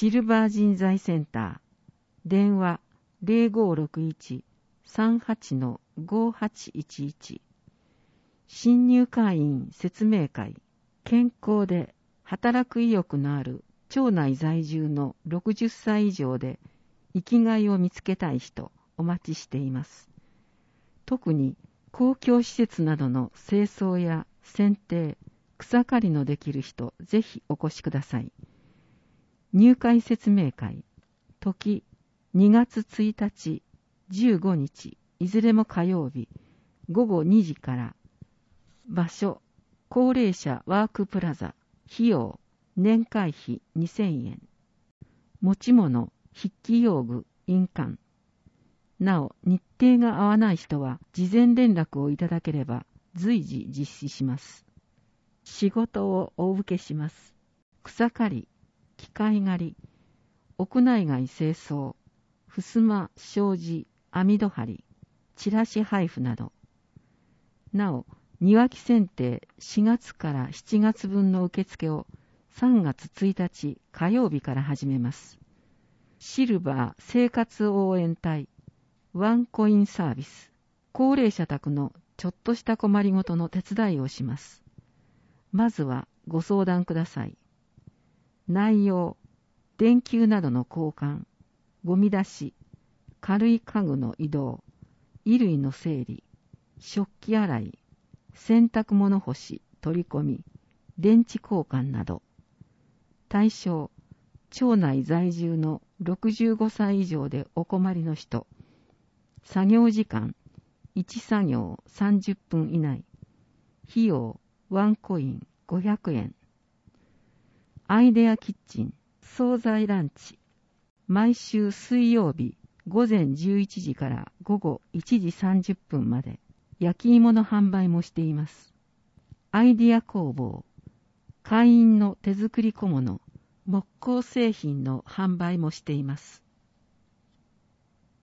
シルバー人材センター、電話0561-38-5811。新入会員説明会、健康で働く意欲のある町内在住の60歳以上で生きがいを見つけたい人、お待ちしています。特に公共施設などの清掃や剪定、草刈りのできる人、ぜひお越しください。入会説明会、時2月1日、15日、いずれも火曜日、午後2時から。場所、高齢者ワークプラザ。費用、年会費2000円。持ち物、筆記用具、印鑑。なお、日程が合わない人は、事前連絡をいただければ、随時実施します。仕事をお受けします。草刈り、機械刈り、屋内外清掃、襖、障子、網戸張り、チラシ配布など。なお、庭木剪定4月から7月分の受付を3月1日火曜日から始めます。シルバー生活応援隊、ワンコインサービス、高齢者宅のちょっとした困りごとの手伝いをします。まずはご相談ください。内容、電球などの交換、ゴミ出し、軽い家具の移動、衣類の整理、食器洗い、洗濯物干し、取り込み、電池交換など。対象、町内在住の65歳以上でお困りの人。作業時間、1作業30分以内。費用、ワンコイン500円。アイデアキッチン、惣菜ランチ。毎週水曜日、午前11時から午後1時30分まで。焼き芋の販売もしています。アイディア工房、会員の手作り小物、木工製品の販売もしています。